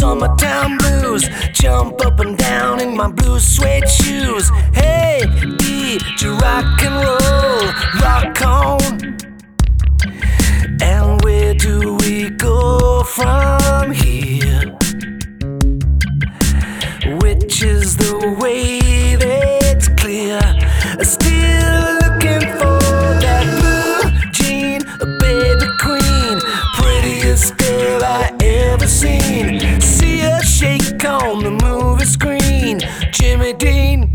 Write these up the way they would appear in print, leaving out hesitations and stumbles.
summertime blues. Jump up and down in my blue suede shoes. Hey, DJ, rock and roll, rock on. And where do we go from here? Which is the way that's clear? Still looking for that blue jean, a baby queen, prettiest girl I ever seen. See her shake on the movie screen. Jimmy Dean.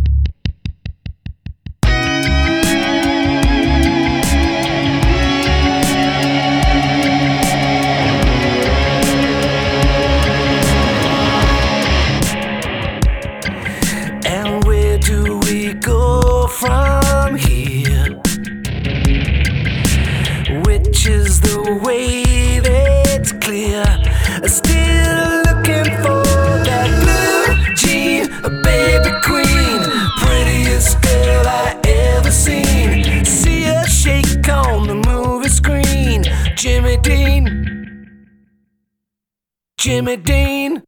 And where do we go from here? Which is the way that's clear? Still looking for that blue jean, a baby queen, prettiest girl I ever seen. See her shake on the movie screen. Jimmy Dean. Jimmy Dean.